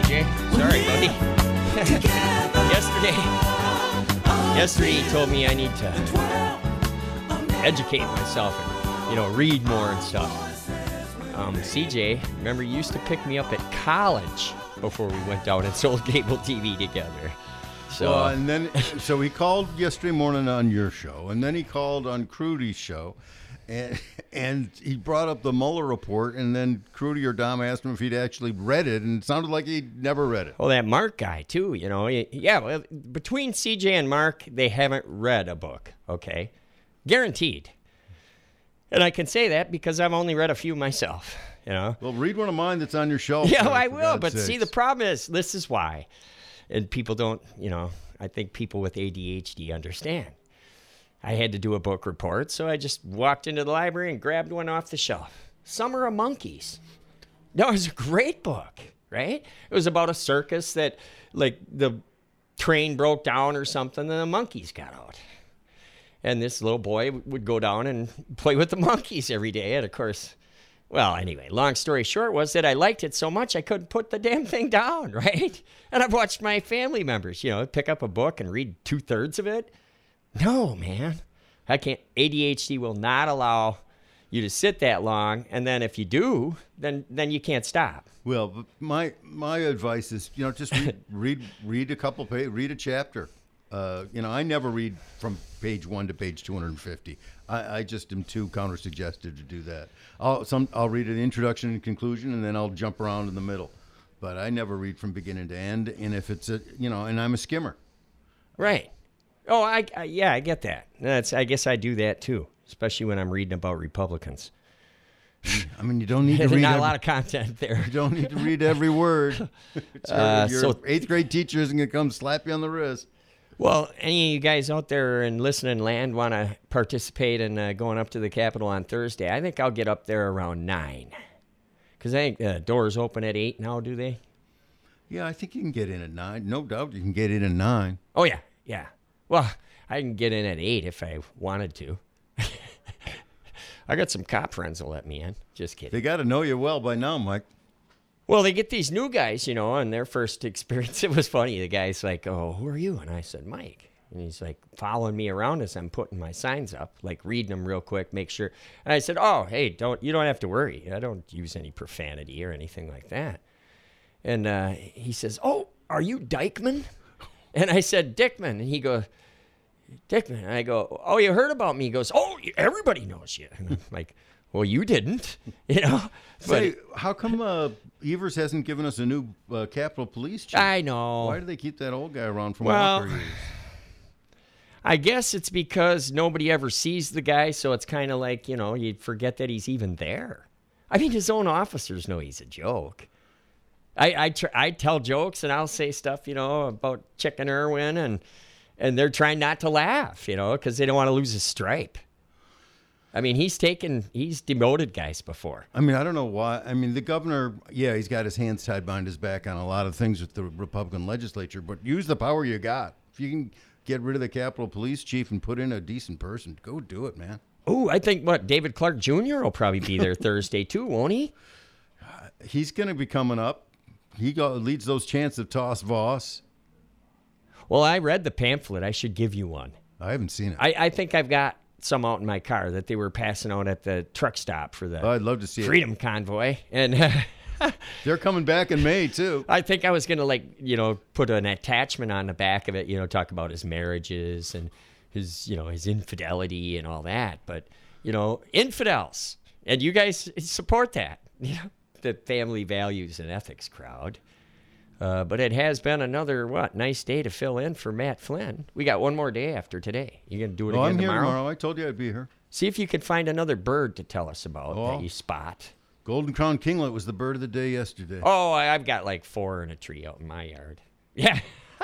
CJ. Sorry, buddy. Yesterday he told me I need to educate myself and, read more and stuff. CJ, remember, you used to pick me up at college before we went down and sold cable TV together. So he called yesterday morning on your show, and then he called on Crudy's show, and he brought up the Mueller report, and then Crudy or Dom asked him if he'd actually read it, and it sounded like he'd never read it. Well, that Mark guy, too, well, between CJ and Mark, they haven't read a book, okay? Guaranteed. And I can say that because I've only read a few myself, Well, read one of mine that's on your shelf. Yeah, I will, but see, the problem is, this is why. And people don't, I think people with ADHD understand. I had to do a book report, so I just walked into the library and grabbed one off the shelf. Summer of Monkeys. No, it was a great book, right? It was about a circus that, the train broke down or something, and the monkeys got out. And this little boy would go down and play with the monkeys every day. And, of course, well, anyway, long story short was that I liked it so much I couldn't put the damn thing down, right? And I've watched my family members, pick up a book and read 2/3 of it. No, man. I can't. ADHD will not allow you to sit that long. And then if you do, then you can't stop. Well, but my advice is, just read a couple pages, read a chapter. I never read from page 1 to page 250. I just am too counter-suggested to do that. I'll read an introduction and conclusion, and then I'll jump around in the middle. But I never read from beginning to end. And if it's and I'm a skimmer. Right. Oh, I get that. I guess I do that too, especially when I'm reading about Republicans. I mean, you don't need to read. Not a lot of content there. You don't need to read every word. Your 8th grade teacher isn't going to come slap you on the wrist. Well, any of you guys out there in listening land want to participate in going up to the Capitol on Thursday? I think I'll get up there around 9. Because I think the doors open at 8 now, do they? Yeah, I think you can get in at 9. No doubt you can get in at 9. Oh, yeah. Well, I can get in at 8 if I wanted to. I got some cop friends that let me in. Just kidding. They got to know you well by now, Mike. Well, they get these new guys, and their first experience, it was funny. The guy's like, "Oh, who are you?" And I said, "Mike." And he's like following me around as I'm putting my signs up, like reading them real quick, make sure. And I said, "Oh, hey, you don't have to worry. I don't use any profanity or anything like that." And he says, "Oh, are you Dykeman?" And I said, "Dickman." And he goes, "Dickman." And I go, "Oh, you heard about me?" He goes, "Oh, everybody knows you." And I'm like, "Well, you didn't, Say, how come Evers hasn't given us a new Capitol Police chief? I know. Why do they keep that old guy around from Walker years? I guess it's because nobody ever sees the guy, so it's kind of like, you forget that he's even there. I mean, his own officers know he's a joke. I tell jokes, and I'll say stuff, about Chicken Irwin, and they're trying not to laugh, because they don't want to lose a stripe. I mean, he's demoted guys before. I mean, I don't know why. I mean, the governor, he's got his hands tied behind his back on a lot of things with the Republican legislature, but use the power you got. If you can get rid of the Capitol Police chief and put in a decent person, go do it, man. Oh, I think, David Clark Jr. will probably be there Thursday too, won't he? He's going to be coming up. He leads those chants of Toss Voss. Well, I read the pamphlet. I should give you one. I haven't seen it. I think I've got some out in my car that they were passing out at the truck stop for the I'd love to see Freedom Convoy. And they're coming back in May, too. I think I was going to, put an attachment on the back of it, talk about his marriages and his, his infidelity and all that. But, infidels. And you guys support that, the family values and ethics crowd. But it has been another, nice day to fill in for Matt Flynn. We got one more day after today. You going to do it again I'm tomorrow? Here tomorrow. I told you I'd be here. See if you can find another bird to tell us about that you spot. Golden Crown Kinglet was the bird of the day yesterday. Oh, I've got 4 in a tree out in my yard. Yeah.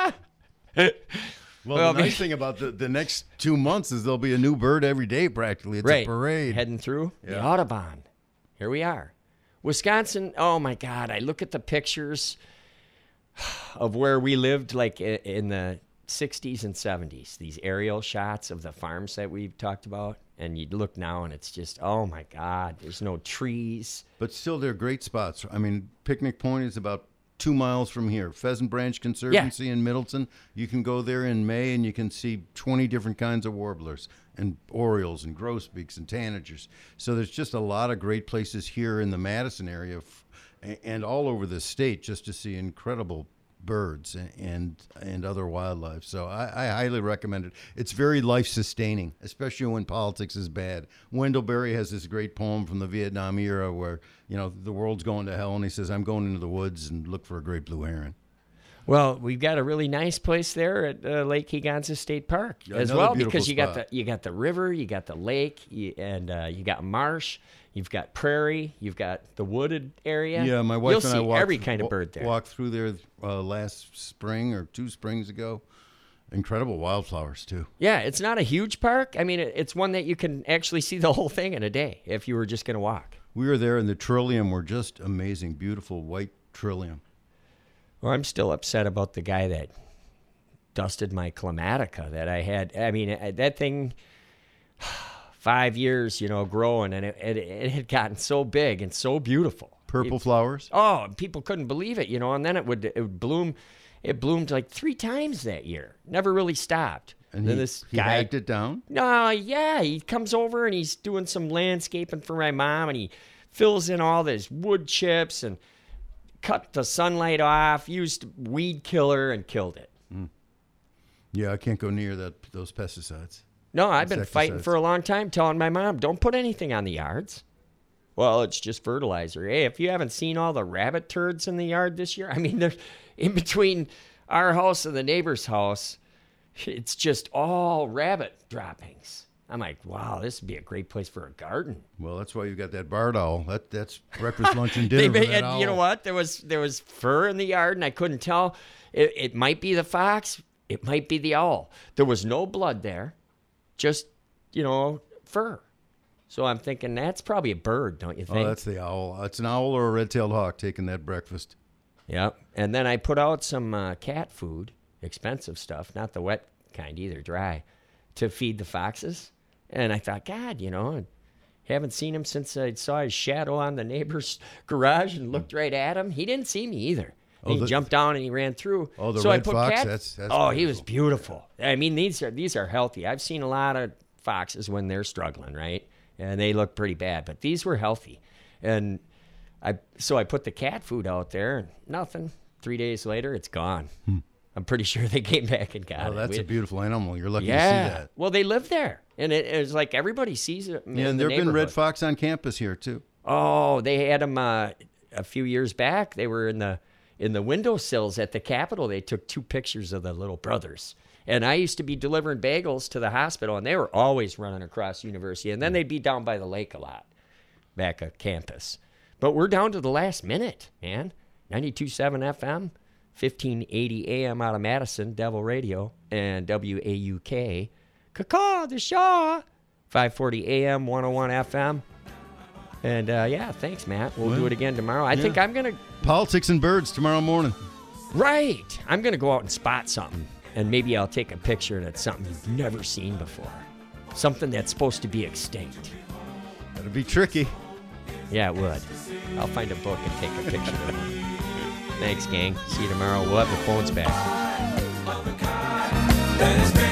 Well, the nice thing about the next 2 months is there'll be a new bird every day practically. It's a parade. Heading through the Audubon. Here we are. Wisconsin, oh my God, I look at the pictures of where we lived in the 60s and 70s, these aerial shots of the farms that we've talked about, and you look now and it's just, oh my God, there's no trees. But still, they're great spots. I mean, Picnic Point is about 2 miles from here. Pheasant Branch Conservancy in Middleton. You can go there in May and you can see 20 different kinds of warblers and orioles and grosbeaks and tanagers. So there's just a lot of great places here in the Madison area and all over the state just to see incredible birds and other wildlife. So I highly recommend it. It's very life-sustaining, especially when politics is bad. Wendell Berry has this great poem from the Vietnam era where, the world's going to hell, and he says, I'm going into the woods and look for a great blue heron. Well, we've got a really nice place there at Lake Higanza State Park as well, because you got the river, you got the lake, and you got marsh, you've got prairie, you've got the wooded area. Yeah, my wife and I walked every kind of bird there. Walked through there last spring or 2 springs ago. Incredible wildflowers too. Yeah, it's not a huge park. I mean, it's one that you can actually see the whole thing in a day if you were just going to walk. We were there, and the trillium were just amazing, beautiful white trillium. Well, I'm still upset about the guy that dusted my Climatica that I had. I mean, that thing, 5 years, growing, and it had gotten so big and so beautiful. Purple flowers? Oh, people couldn't believe it, and then it would bloom. It bloomed like 3 times that year. Never really stopped. And then this guy hacked it down? No, yeah. He comes over and he's doing some landscaping for my mom, and he fills in all this wood chips and cut the sunlight off, used weed killer, and killed it. Mm. Yeah, I can't go near those pesticides. No, I've been fighting for a long time, telling my mom, don't put anything on the yards. Well, it's just fertilizer. Hey, if you haven't seen all the rabbit turds in the yard this year, I mean, they're in between our house and the neighbor's house, it's just all rabbit droppings. I'm like, wow, this would be a great place for a garden. Well, that's why you got that barred owl. That's breakfast, lunch, and dinner. And you know what? There was fur in the yard, and I couldn't tell. It might be the fox. It might be the owl. There was no blood there, just fur. So I'm thinking that's probably a bird, don't you think? Oh, that's the owl. It's an owl or a red-tailed hawk taking that breakfast. Yep. And then I put out some cat food, expensive stuff, not the wet kind either, dry, to feed the foxes. And I thought, God, I haven't seen him since I saw his shadow on the neighbor's garage and looked right at him. He didn't see me either. And he jumped down and he ran through. Oh, the red fox? That's beautiful. He was beautiful. I mean, these are healthy. I've seen a lot of foxes when they're struggling, right? And they look pretty bad. But these were healthy. And I put the cat food out there, and nothing. 3 days later, it's gone. I'm pretty sure they came back and got it. Oh, that's a beautiful animal. You're lucky to see that. Well, they live there. And it was like everybody sees it. Yeah, and there have been red fox on campus here, too. Oh, they had them a few years back. They were in the windowsills at the Capitol. They took 2 pictures of the little brothers. And I used to be delivering bagels to the hospital, and they were always running across University. And then they'd be down by the lake a lot, back at campus. But we're down to the last minute, man. 92.7 FM, 1580 AM out of Madison, Devil Radio, and WAUK. Caw, the Shaw, 540 AM, 101 FM. And, thanks, Matt. We'll do it again tomorrow. I think I'm going to... Politics and birds tomorrow morning. Right. I'm going to go out and spot something. And maybe I'll take a picture that's something you've never seen before. Something that's supposed to be extinct. That'll be tricky. Yeah, it would. I'll find a book and take a picture of it. Thanks, gang. See you tomorrow. We'll have the phones back.